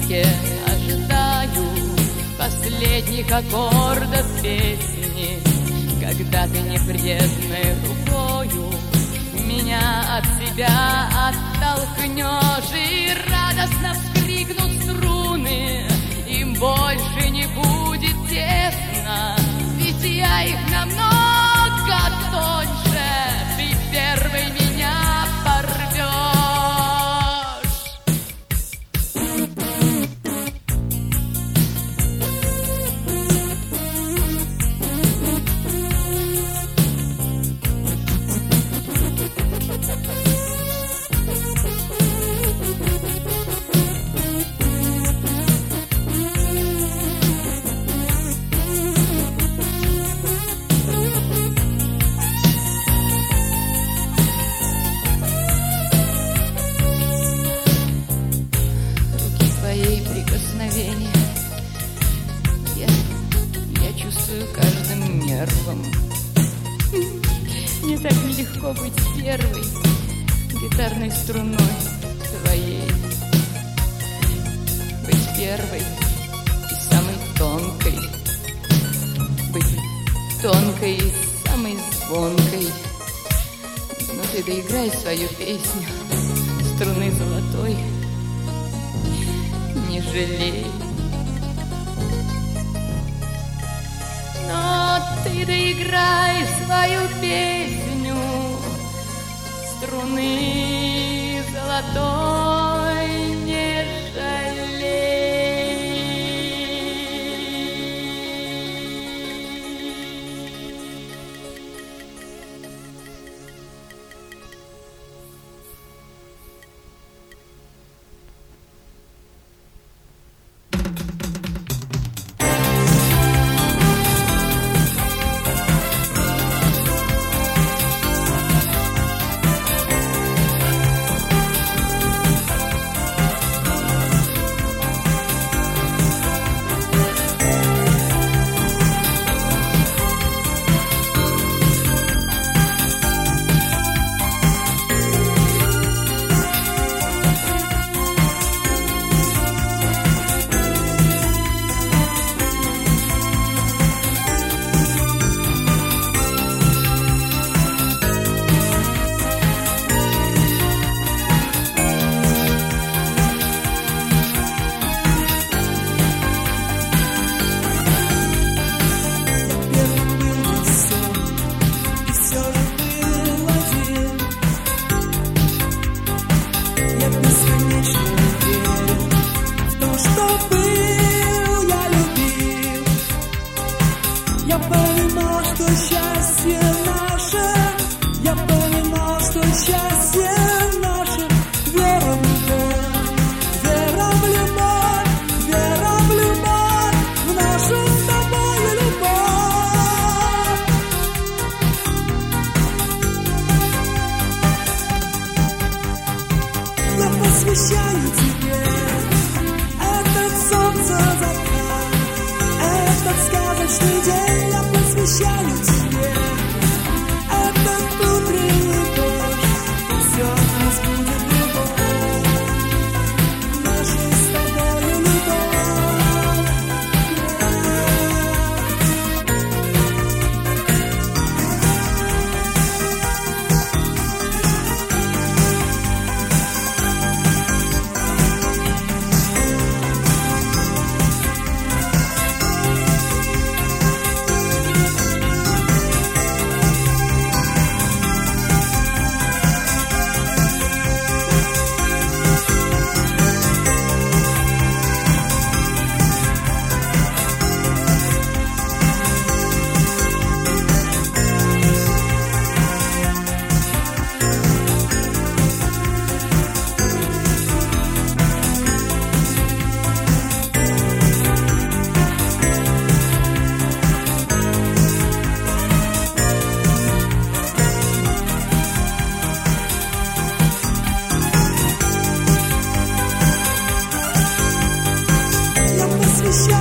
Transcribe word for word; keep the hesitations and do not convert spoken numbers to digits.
тихомолке ожидаю последних аккордов песни, когда ты неприятной рукою меня от себя оттолкнешь, и радостно вскрикнут струны, им больше не будет тесно, ведь я их намного тоньше, ты первый меня порвешь. Мне так нелегко быть первой гитарной струной твоей, быть первой и самой тонкой, быть тонкой и самой звонкой. Но ты доиграй свою песню струны золотой, не жалей. Но ты доиграй свою песню струны золотой, не жалей. Посвящаю тебе этот солнце закат, этот сказочный день. Я посвящаю тебе этот утренний дождь. Все у нас будет любовь, наша с тобою любовь. Посвящаю